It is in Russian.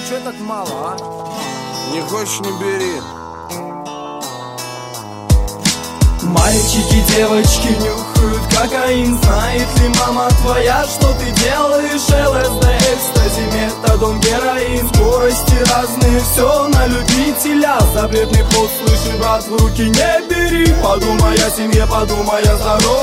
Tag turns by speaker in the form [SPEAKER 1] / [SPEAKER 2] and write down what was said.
[SPEAKER 1] чё так мало, а?
[SPEAKER 2] Не хочешь, не бери.
[SPEAKER 3] Мальчики, девочки нюхают кокаин. Знает ли мама твоя, что ты делаешь? ЛСД, экстази, метадон, героин. Скорости разные, все на любителя. Запретный плод, слыши, брат, в руки не бери. Подумай о семье, подумай о здоровье.